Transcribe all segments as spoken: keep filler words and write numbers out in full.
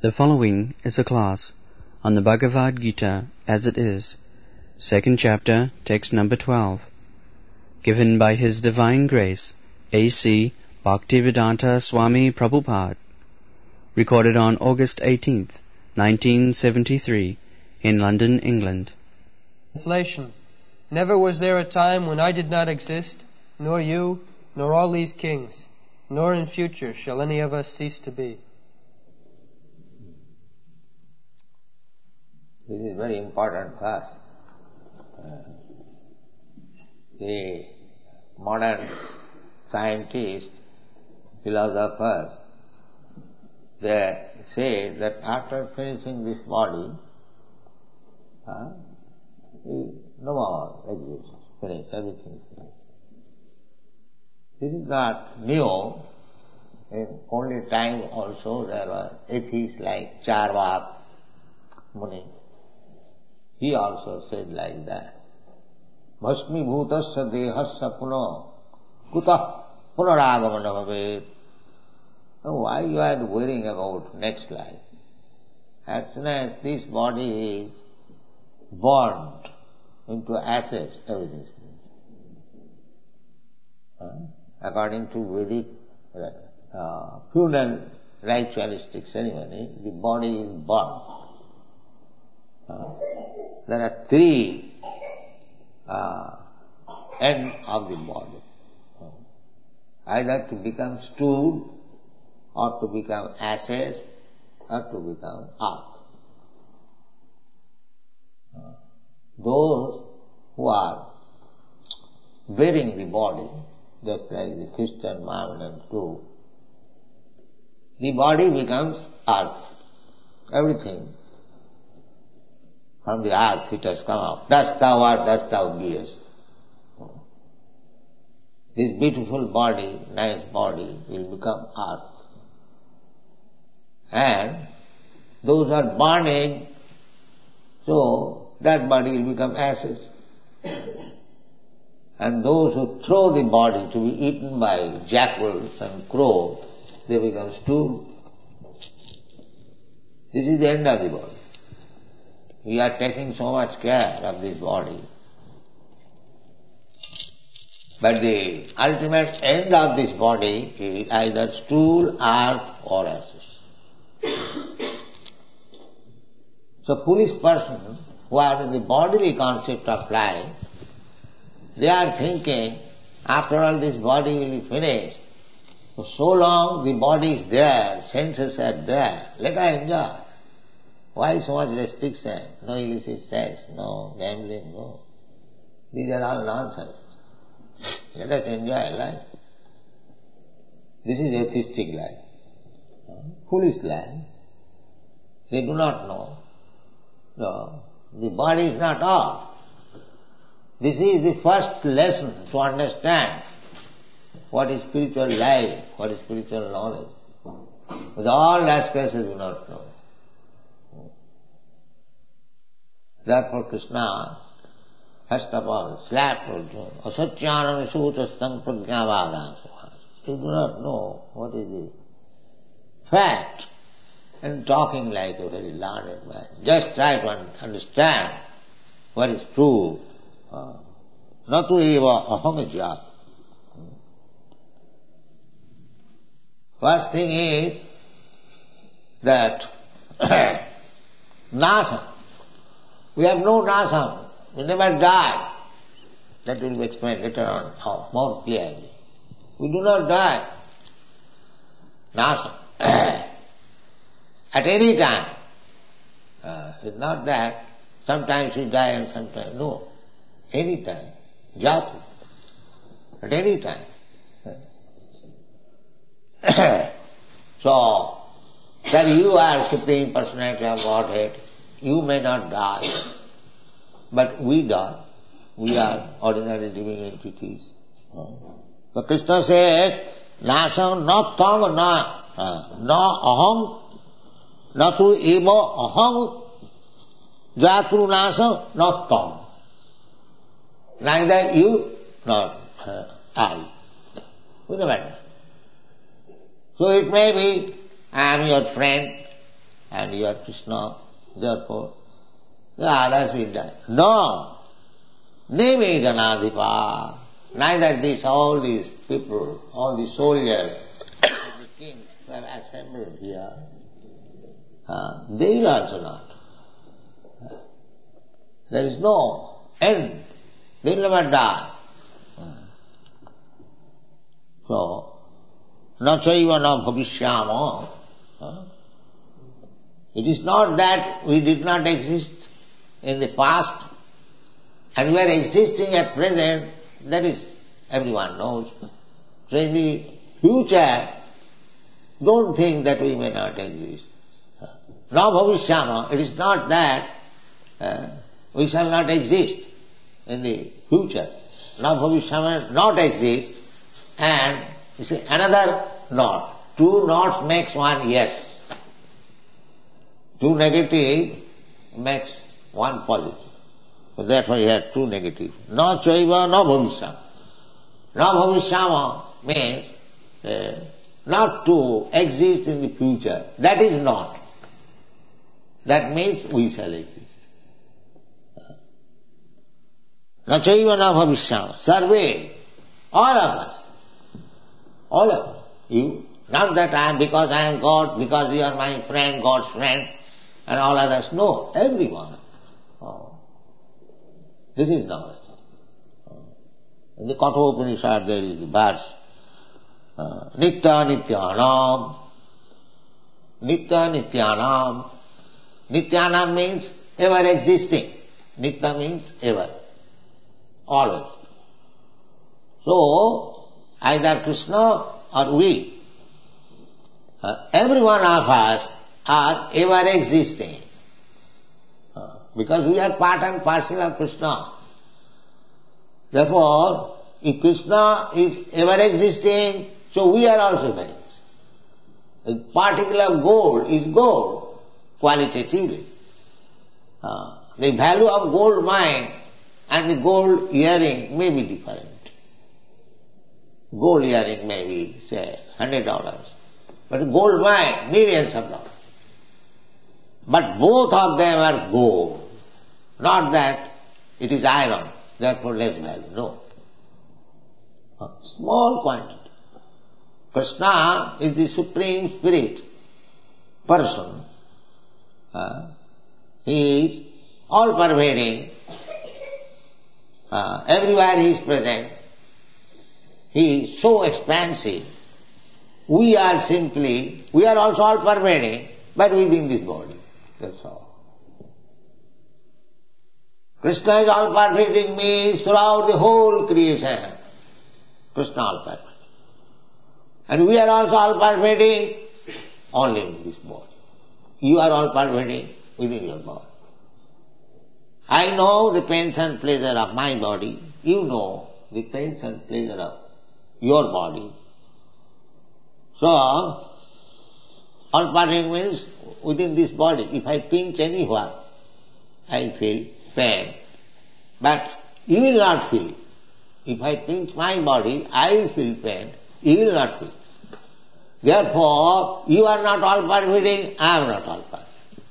The following is a class on the Bhagavad Gita as it is, second chapter, text number twelve, given by His Divine Grace, A C Bhaktivedanta Swami Prabhupada, recorded on August eighteenth, nineteen seventy-three, in London, England. Translation. Never was there a time when I did not exist, nor you, nor all these kings, nor in future shall any of us cease to be. This is very important verse. Uh, the modern scientists, philosophers, they say that after finishing this body, uh, no more exists, finished, everything is finished. This is not new. In only time also there were atheists like Charvak Muni. He also said like that. Bhasmi bhutasya dehasya puno kutah punaragamana bhavet. Now why you are worrying about next life? As soon as this body is burned into ashes, everything is finished. Uh, according to Vedic uh, funeral ritualistic ceremony, the body is burned. Uh, there are three uh, ends of the body. Uh, either to become stool, or to become ashes, or to become earth. Uh, those who are burying the body, just like the Christian Mohammedan do, the body becomes earth. Everything from the earth it has come out. Dust thou art, dust thou beest. This beautiful body, nice body, will become earth. And those are burning, so that body will become ashes. And those who throw the body to be eaten by jackals and crows, they become stool. This is the end of the body. We are taking so much care of this body. But the ultimate end of this body is either stool, earth or ashes. So foolish person who are in the bodily concept of life, they are thinking, after all this body will be finished. For so long the body is there, senses are there, let us enjoy. Why so much restriction? No illicit sex, no gambling, no. These are all nonsense. Let us enjoy life. This is atheistic life. Foolish life. They do not know. No, the body is not all. This is the first lesson to understand what is spiritual life, what is spiritual knowledge. With all rascals they do not know. Therefore Krishna, first of all, slapped Arjuna. Asatyanam sutastam pragyavadam. You do not know what is the fact and talking like a very learned man. Just try to understand what is true. Natu eva ahamajat. First thing is that nasa. We have no nasa. We never die. That will be explained later on more clearly. We do not die. Nasa. At any time. Uh, it's not that sometimes we die and sometimes no. Any time. Jatu. At any time. So, that you are Supreme Personality of Godhead, you may not die, but we die. We are ordinary living entities. So Krishna says, Nasam na tam na na aham na tu eva aham jatru nasam na tam. Neither you nor uh, I. We never die. So it may be, I am your friend, and you are Krishna, therefore the others will die. No! Neme Janadhipa. Neither this, all these people, all the soldiers, the kings who have assembled here, uh, they will also not. There is no end. They will never die. So, na chaiva na bhavishyama. It is not that we did not exist in the past and we are existing at present, that is, everyone knows. So in the future, don't think that we may not exist. Na bhavishyama, it is not that uh, we shall not exist in the future. Na bhavishyama, not exist, and you see another not. Two nots makes one yes. Two negative makes one positive. So therefore you have two negative. Na chaiva na bhavishyama. Na bhavishyama means uh, not to exist in the future. That is not. That means we shall exist. Na chaiva na bhavishyama. Sarve, all of us. All of us. You, not that I am, because I am God, because you are my friend, God's friend, and all others. No, everyone. Oh. This is knowledge. In the Kathopanishad there is the verse, uh, Nitya Nityanam. Nitya Nityanam. Nityanam means ever existing. Nitya means ever. Always. So, either Krishna or we, uh, every one of us are ever existing. Uh, because we are part and parcel of Krishna. Therefore, if Krishna is ever existing, so we are also ever existing. A particular gold is gold, qualitatively. Uh, the value of gold mine and the gold earring may be different. Gold earring may be, say, hundred dollars. But gold mine, millions of dollars. But both of them are gold. Not that it is iron, therefore less value. No. A small quantity. Krishna is the Supreme Spirit, person. Uh, he is all-pervading. Uh, everywhere he is present. He is so expansive. We are simply, we are also all-pervading, but within this body. That's all. Krishna is all-pervading means throughout the whole creation. Krishna all-pervading. And we are also all-pervading only in this body. You are all-pervading within your body. I know the pains and pleasure of my body. You know the pains and pleasure of your body. So, all-pervading means within this body. If I pinch anywhere, I feel pain. But you will not feel. If I pinch my body, I will feel pain. You will not feel. Therefore, you are not all-pervading, I am not all-pervading.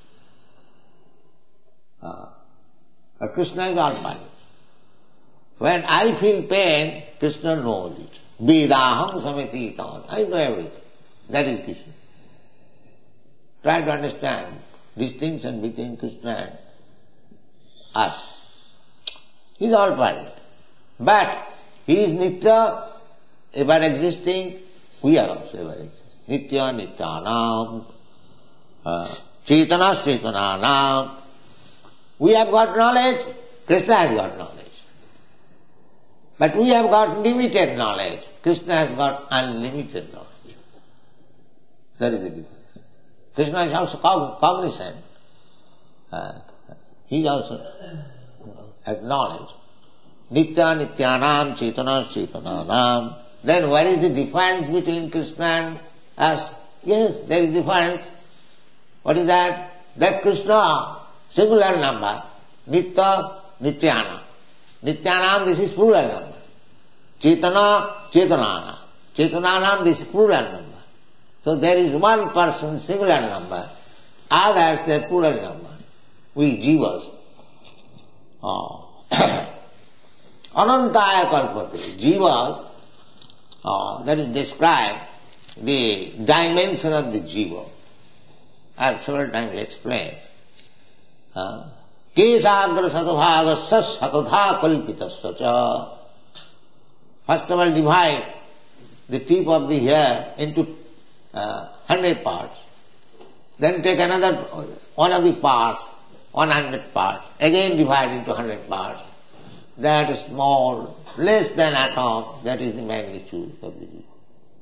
Uh, but Krishna is all-pervading. When I feel pain, Krishna knows it. Vedaham samititam. I know everything. That is Krishna. Try to understand distinction between Krishna and us. He is all-pervading. But he is Nitya, ever existing, we are also ever existing. Nitya Nityanam, uh, Chaitana Chaitananam. We have got knowledge, Krishna has got knowledge. But we have got limited knowledge, Krishna has got unlimited knowledge. That is the difference. Krishna is also cognizant. Uh, he is also acknowledged. Nitya Nityanam, Chaitana Chaitananam. Then what is the difference between Krishna and us? Yes, there is difference. What is that? That Krishna, singular number, Nitya, Nityanam. Nityanam, this is plural number. Chaitana, Chaitananam. Chaitananam, this is plural number. So there is one person, singular number. Others, they are plural number. We jivas. Oh. Anantaya kalpate. Jivas, oh, that is described the dimension of the jiva. I have several times explained. Uh, Kesagra satobhagasya satadha kalpitasya cha. First of all, divide the tip of the hair into uh, hundred parts. Then take another one of the parts, one hundred parts. Again divide into hundred parts. That is small, less than atom, that is the magnitude of the jiva.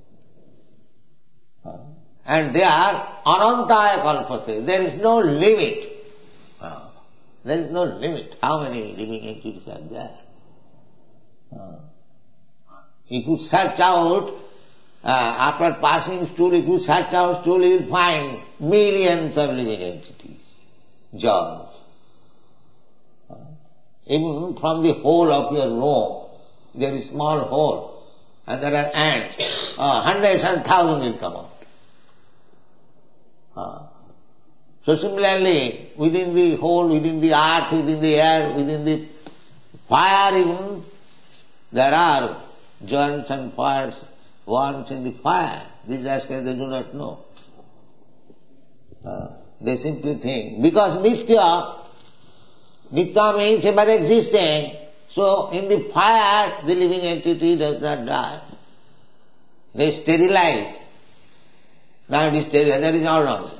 Uh, and they are anantaya kalpate. There is no limit. Uh, there is no limit. How many living entities are there? Uh, if you search out, uh, after passing stool, if you search out stool, you will find millions of living entities, germs. Uh, even from the hole of your room, there is small hole, and there are ants. Uh, hundreds and thousands will come out. Uh, so similarly, within the hole, within the earth, within the air, within the fire even, there are germs and fires, worms in the fire. These aspects they do not know. Uh, they simply think, because nitya, nitya means ever existing, so in the fire the living entity does not die. They are sterilized. Now it is sterilized, that is all nonsense.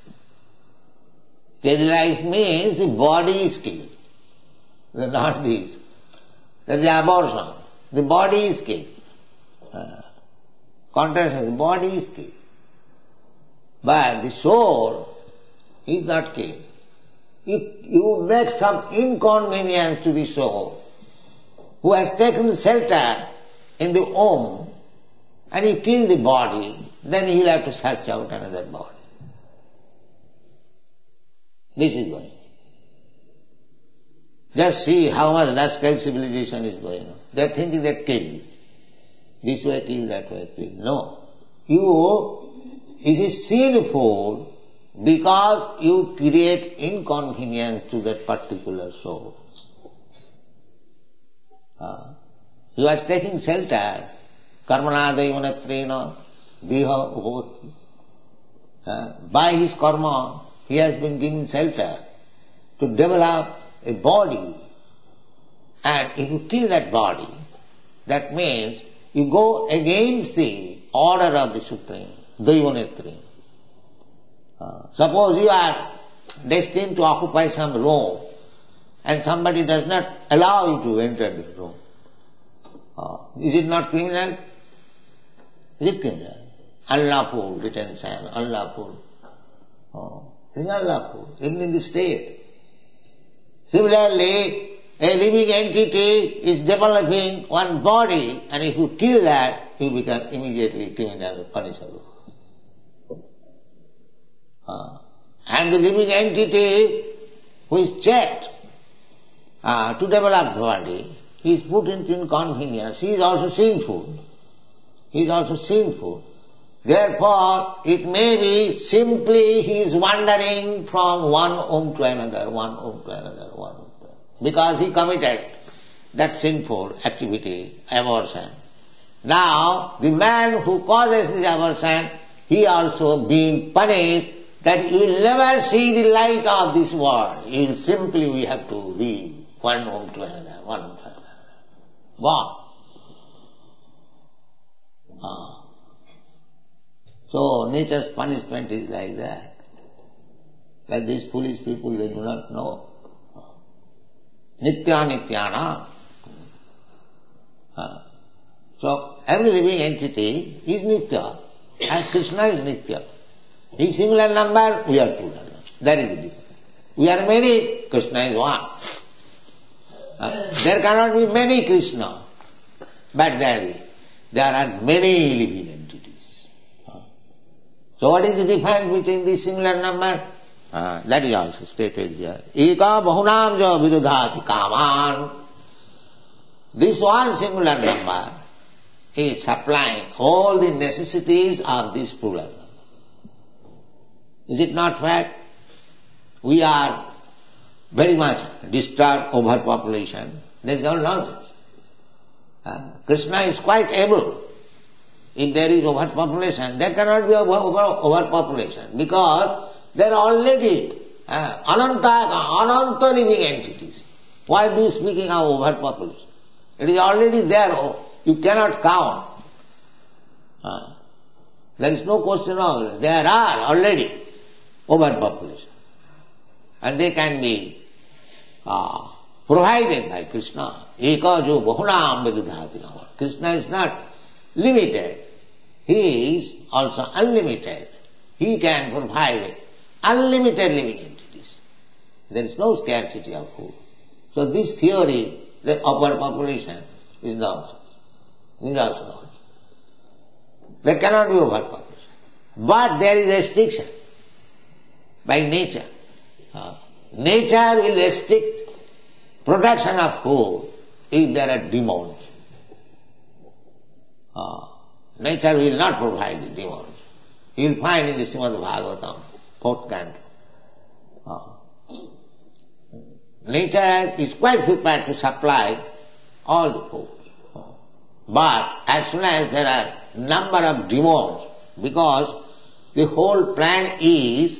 Sterilized means the body is killed. The not this. That is the abortion. The body is killed. Uh, contrast, the body is killed. But the soul is not killed. If you make some inconvenience to the soul, who has taken shelter in the home, and you kill the body, then he will have to search out another body. This is going on. Just see how much rascal civilization is going on. They are thinking that kill. This way kill, that way kill. No. You, it is sinful because you create inconvenience to that particular soul. Uh, you are taking shelter. Karmana daivanyatrena viha upavati. Uh, by his karma, he has been given shelter to develop a body. And if you kill that body, that means you go against the order of the Supreme, Daivanyatrena. Uh, suppose you are destined to occupy some room and somebody does not allow you to enter the room. Uh, is it not criminal? Is it criminal? Unlawful detention, unlawful. Oh, it is unlawful, even in the state. Similarly, a living entity is developing one body, and if you kill that, you become immediately criminal, punishable. Uh, and the living entity who is checked uh, to develop the body, he is put into inconvenience. He is also sinful. He is also sinful. Therefore, it may be simply he is wandering from one home to another, one home to another, one home to another. Because he committed that sinful activity, abortion. Now, the man who causes this abortion, he also being punished that you will never see the light of this world. You will simply, we have to leave one home to another, one home to another. Gone. Ah. So nature's punishment is like that. But these foolish people, they do not know. Nitya nityana. Ah. So every living entity is nitya. As Krishna is nitya. In singular number, we are plural. That is the difference. We are many, Krishna is one. Uh, there cannot be many Krishna, but there, there are many living entities. Uh, so what is the difference between the singular number? Uh, that is also stated here. Eka bahunam jo vidudhati kaman. This one singular number is supplying all the necessities of this plural number. Is it not fact? we are very much disturbed overpopulation. That is all nonsense. Uh, Krishna is quite able. If there is overpopulation, there cannot be over, over, overpopulation because there are already uh, ananta, ananta living entities. Why do you speaking of overpopulation? It is already there. You cannot count. Uh, there is no question of it. There are already overpopulation. And they can be uh, provided by Krishna. Eka jo bahunam vidudhati. Krishna is not limited. He is also unlimited. He can provide unlimited living entities. There is no scarcity of food. So this theory, the overpopulation, is nonsense. Is also nonsense. There cannot be overpopulation. But there is restriction by nature. Uh, nature will restrict production of food if there are demons. Uh, nature will not provide the demons. You will find in the Srimad Bhagavatam, fourth canto. Uh, nature is quite prepared to supply all the food. Uh, but as soon as there are number of demons, because the whole plan is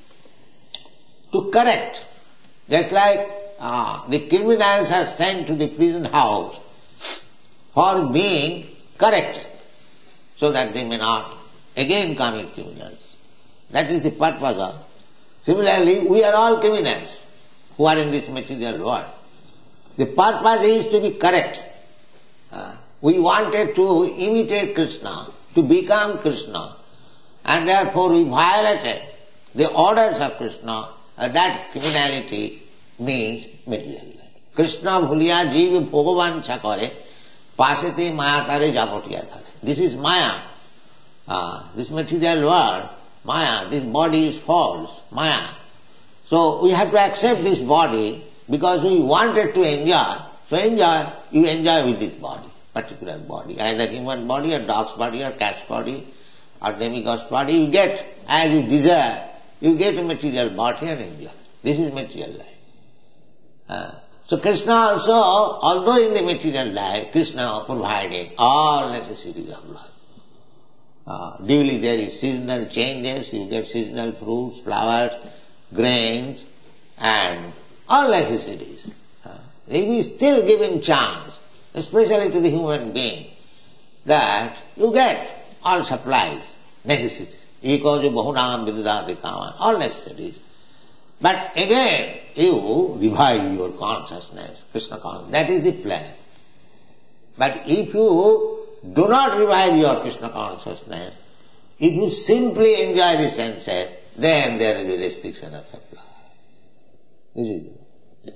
to correct. Just like uh, the criminals are sent to the prison house for being corrected, so that they may not again commit criminals. That is the purpose of. Similarly, we are all criminals who are in this material world. The purpose is to be corrected. Uh, we wanted to imitate Krishna, to become Krishna, and therefore we violated the orders of Krishna. Uh, that criminality means material life. Krishna bhuliya jeev bhagavancha kare, pasete maya tare japotiya tare. This is maya. Uh, this material world, maya, this body is false, maya. So we have to accept this body because we wanted to enjoy. So enjoy, you enjoy with this body, particular body. Either human body or dog's body or cat's body or demigod's body. You get as you desire. You get a material body and enjoy. This is material life. Uh, so Krishna also, although in the material life, Krishna provided all necessities of life. Uh, duly there is seasonal changes, you get seasonal fruits, flowers, grains, and all necessities. Uh, if we still given chance, especially to the human being, that you get all supplies, necessities. Eko jo bahunam vidudhati kaman, all necessities. But again, you revive your consciousness, Krishna consciousness. That is the plan. But if you do not revive your Krishna consciousness, if you simply enjoy the senses, then there will be restriction of supply. This is it.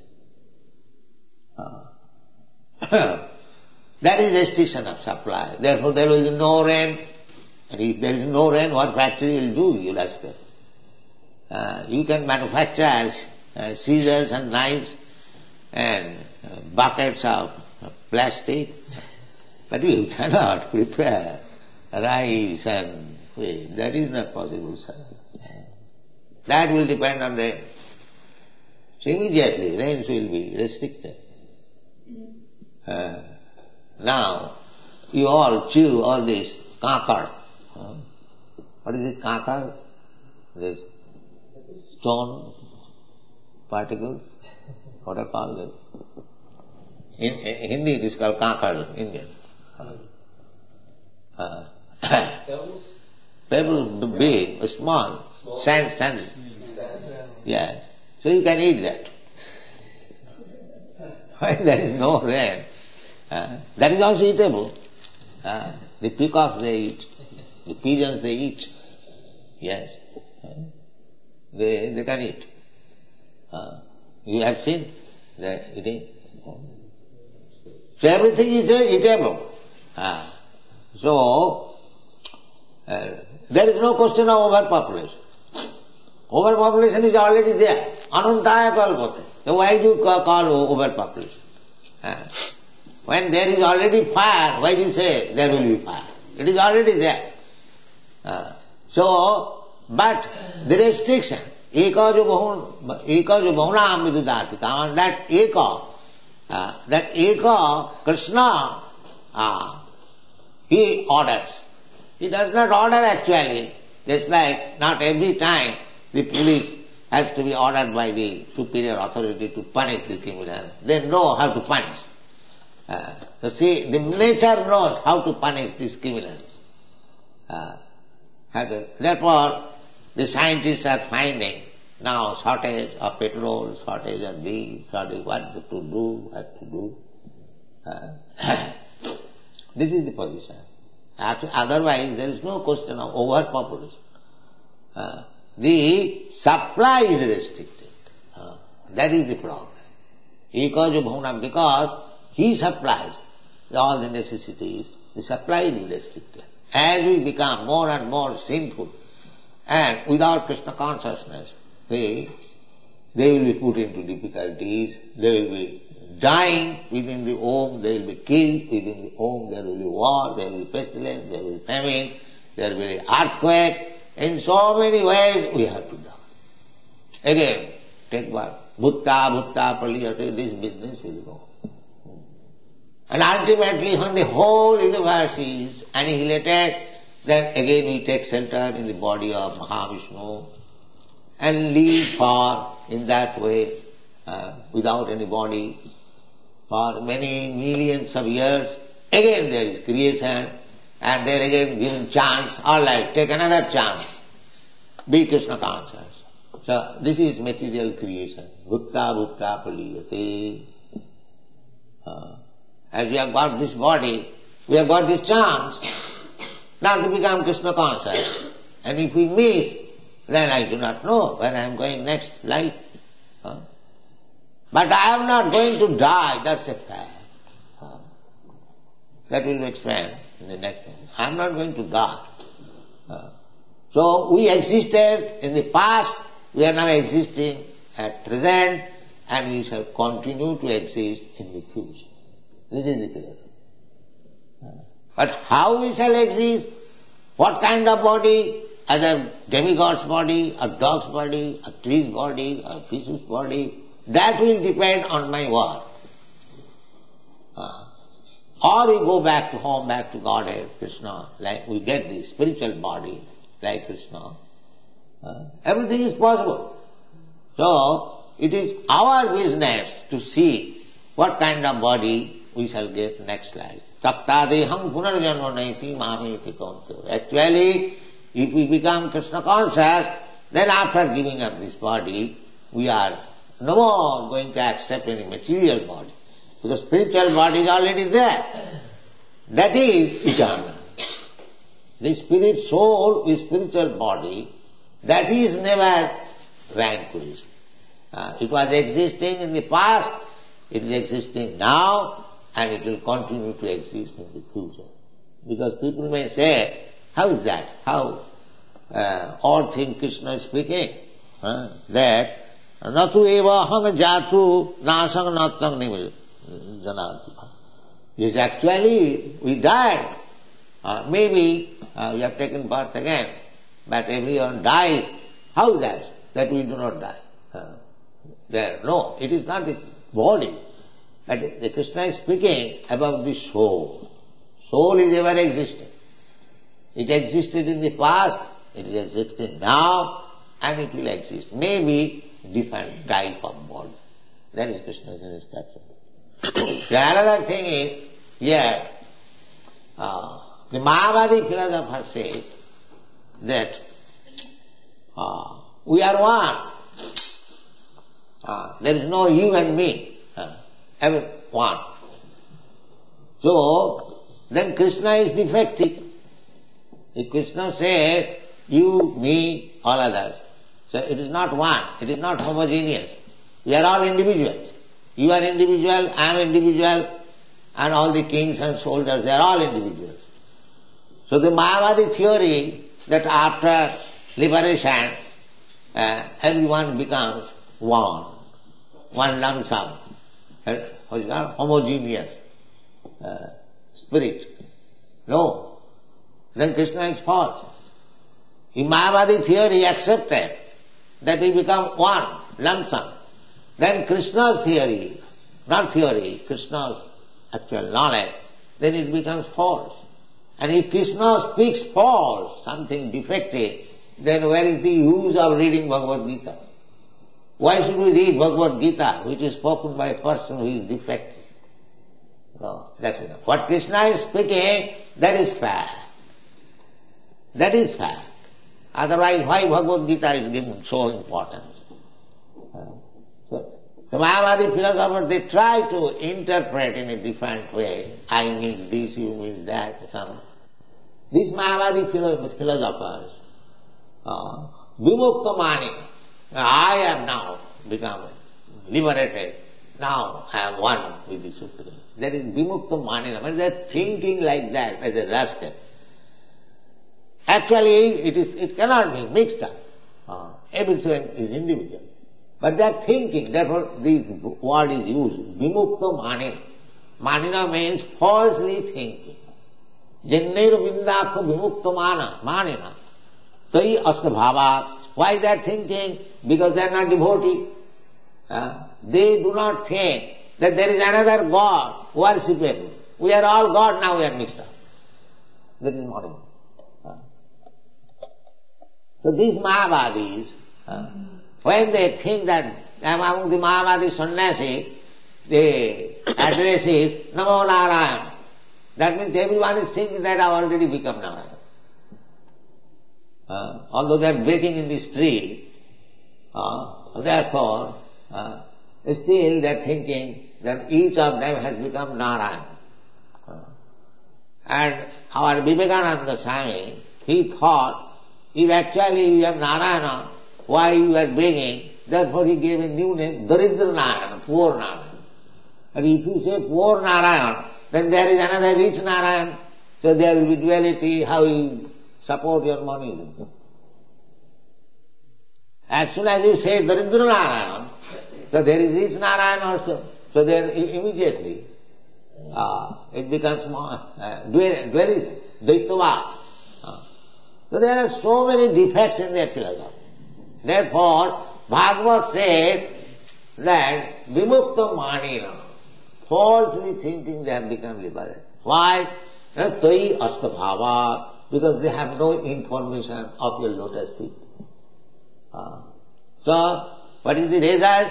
Uh. That is restriction of supply. Therefore there will be no rain. And if there is no rain, what factory will do, you will ask her. Uh, you can manufacture uh, scissors and knives and uh, buckets of uh, plastic, but you cannot prepare rice and wheat. That is not possible, sir. That will depend on rain. So immediately rains will be restricted. Uh, now, you all chew all this kakar. Uh, what is this kakar? This stone particles. What I call it? In, in Hindi it is called kakar, Indian. Uh, pebbles? Pebbles big, small, small. Sand, sand. Yeah. So you can eat that. When there is no rain, uh, that is also eatable. Uh, the peacocks they eat. The pigeons they eat. Yes. They they can eat. Uh, you have seen the eating. So everything is eatable. Uh, so uh, there is no question of overpopulation. Overpopulation is already there. Anantaya kalpate. So why do you call overpopulation? Uh, when there is already fire, why do you say there will be fire? It is already there. Uh, so, but the restriction, eka jo bahun, eka jo bahunam vidudati, that eka, uh, that eka, Krishna, uh, he orders. He does not order actually. Just like not every time the police has to be ordered by the superior authority to punish the criminal. They know how to punish. Uh, so see, the nature knows how to punish these criminals. Uh, therefore, the scientists are finding now shortage of petrol, shortage of this, shortage of what to do, what to do. Uh, this is the position. Otherwise, there is no question of overpopulation. Uh, the supply is restricted. Uh, that is the problem. Because he supplies all the necessities, the supply is restricted. As we become more and more sinful and without Krishna consciousness, they, they will be put into difficulties, they will be dying within the home, they will be killed within the home, there will be war, there will be pestilence, there will be famine, there will be earthquake. In so many ways we have to die. Again, take what? Bhutta, bhutta, praliyate, this business will go. And ultimately when the whole universe is annihilated, then again we take shelter in the body of Mahavishnu and live for, in that way, uh, without any body, for many millions of years. Again there is creation, and there again given chance, all right, take another chance. Be Krishna conscious. So this is material creation. Bhutta bhutta paliyate. Uh, as we have got this body, we have got this chance now to become Krishna conscious. And if we miss, then I do not know where I am going next life. Uh, but I am not going to die, that's a fact. Uh, that will be explained in the next one. I am not going to die. Uh, so we existed in the past, we are now existing at present, and we shall continue to exist in the future. This is the philosophy. Uh, but how we shall exist, what kind of body, either demigod's body, or dog's body, or tree's body, or fish's body, that will depend on my work. Uh, or we go back to home, back to Godhead, Krishna, like we get the spiritual body, like Krishna. Uh, everything is possible. So, it is our business to see what kind of body we shall get next life. Taktadeham punarjanma naiti mamiti kaunteya. Actually, if we become Krishna conscious, then after giving up this body, we are no more going to accept any material body. Because spiritual body is already there. That is eternal. The spirit soul with spiritual body, that is never vanquished. Uh, it was existing in the past, it is existing now, and it will continue to exist in the future. Because people may say, how is that? How? Uh, all think Krishna is speaking. Uh, that Natu eva hang jatu nasang natang janati. Yes, actually, we died. Uh, maybe uh, we have taken birth again, but everyone dies. How is that? That we do not die. Uh, there, no, it is not the body. But the Krishna is speaking about the soul. Soul is ever existing. It existed in the past, it is existing now, and it will exist. Maybe different type of body. That is Krishna's instruction. The another thing is, yeah, uh, the Mayavadi philosopher says that uh, we are one. Uh, there is no you and me. Uh, every one. So, then Krishna is defective. If Krishna says, you, me, all others, so it is not one, it is not homogeneous. We are all individuals. You are individual, I am individual, and all the kings and soldiers, they are all individuals. So the Mayavadi theory that after liberation, uh, everyone becomes one, one lump sum, homogeneous uh, spirit. No. Then Krishna is false. In Mayavadi theory accepted that we become one, lump sum, then Krishna's theory, not theory, Krishna's actual knowledge, then it becomes false. And if Krishna speaks false, something defective, then where is the use of reading Bhagavad Gita? Why should we read Bhagavad Gita, which is spoken by a person who is defective? No, that's enough. What Krishna is speaking, that is fact. That is fact. Otherwise, why Bhagavad Gita is given so importance? So, the Mayavadi philosophers, they try to interpret in a different way. I mean this, you mean that. Some. These Mayavadi philosophers, uh, Vimukta Mani, I am now become liberated. Now I am one with the Supreme. That is Vimukta Mani. But they are thinking like that as a rascal. Actually, it is it cannot be mixed up. Uh, everything is individual. But they are thinking, therefore this word is used. Vimukta Manina. Manina means falsely thinking. Jannairu vindakha vimukta mana, manina. Tai astabhava. Why they are thinking? Because they are not devotee. Uh, they do not think that there is another God worshipable. We are all God, now we are mixed up. That is not. Uh. So these Mayavadis, uh, when they think that among the Mayavadi sannyasi, the address is Namo Narayana. That means everyone is thinking that I have already become Narayana. Uh, although they are breaking in the street, uh, therefore, uh, still they are thinking that each of them has become Narayana. Uh, and our Vivekananda Swami, he thought, if actually you are Narayana, why you are begging? Therefore he gave a new name, Daridra Narayana, poor Narayana. And if you say poor Narayana, then there is another rich Narayana. So there will be duality, how you support your money. As soon as you say Daridra Narayana, so there is rich Narayana also. So there immediately uh, it becomes more uh, dualism, Daitava. Uh, so there are so many defects in their philosophy. Therefore, Bhagavad says that Vimukta Manina, falsely thinking they have become liberated. Why? Tai astabhava, because they have no information of your lotus feet. Uh, so, what is the result?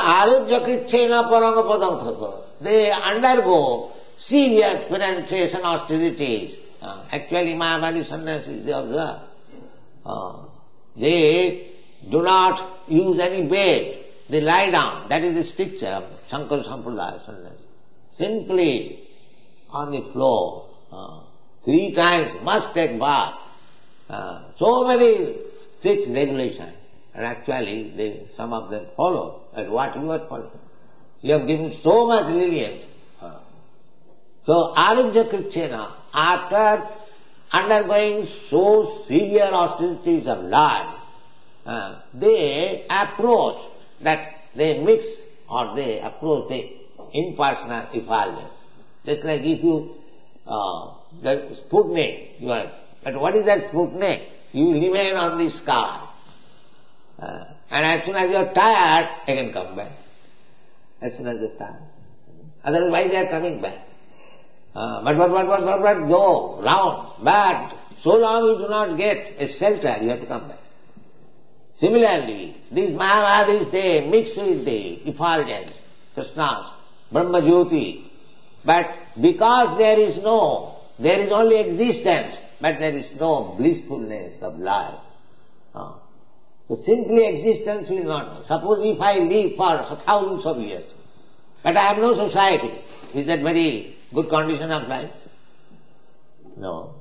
They undergo severe penances and austerities. Uh, actually, Mayavadi sannyasis, they observe. Uh, they do not use any bed. They lie down. That is the stricture of Shankara Sampradaya sannyasi. Simply on the floor. Uh, three times must take bath. Uh, so many strict regulations. And actually, they, some of them follow. And what you are following? You have given so much lenience. Uh, so, Arujya Krishna, after undergoing so severe austerities of life, uh, they approach that they mix or they approach the impersonal effulgence. Just like if you, uh, the Sputnik, you are, but what is that Sputnik? You remain on the sky. Uh, and as soon as you are tired, again come back. As soon as you are tired. Otherwise, why they are coming back? Uh, but, but, but, but, but, but, go round, but so long you do not get a shelter, you have to come back. Similarly, these Mayavadis, they mix with the effulgence, Krishna's, Brahma Jyoti. But because there is no, there is only existence, but there is no blissfulness of life. Uh, so simply existence will not. Suppose if I live for thousands of years, but I have no society, is that very good condition of life? No.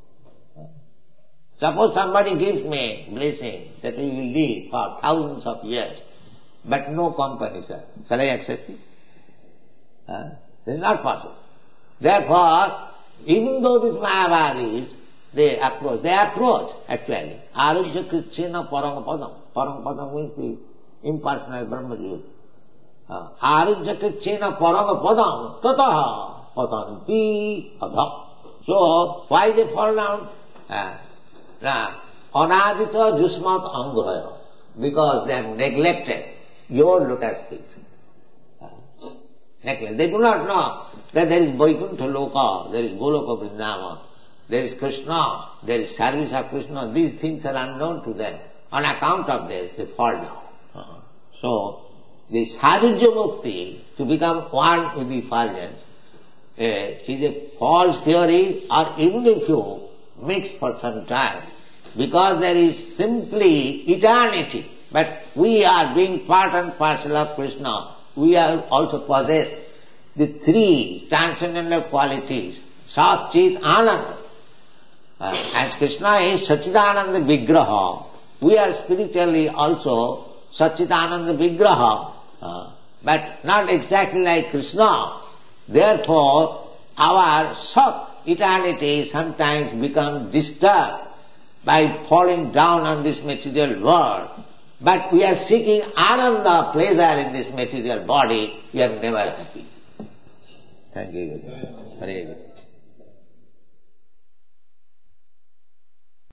Suppose somebody gives me blessing that we will live for thousands of years, but no company, sir. Shall I accept it? Uh, this is not possible. Therefore, even though these Mayavadis, they approach, they approach actually. Arujya Krishna Paramapadam. Paramapadam means the impersonal Brahma Jyoti. Uh, Arujya Krishna Paramapadam tataha patanti adha. So, why they fall down? Uh, Now, anadita jusmat angraya. because they have neglected your lotus feet. Neglect. They do not know that there is Vaikuntha Loka, there is Goloka Vrindavana, there is Krishna, there is service of Krishna. These things are unknown to them. On account of this, they fall down. Uh-huh. So, the Sadhujya Mukti, to become one with the effulgence, uh, is a false theory, or even if you mix for some time, because there is simply eternity. But we are being part and parcel of Krishna. We are also possessed the three transcendental qualities, Sat, Chit, Ananda. Uh, as Krishna is Satchidananda Vigraha, we are spiritually also Satchidananda Vigraha, uh, but not exactly like Krishna. Therefore, our Sat, eternity, sometimes becomes disturbed by falling down on this material world. But we are seeking Ananda, pleasure in this material body, we are never happy. Thank you. Hare Krishna.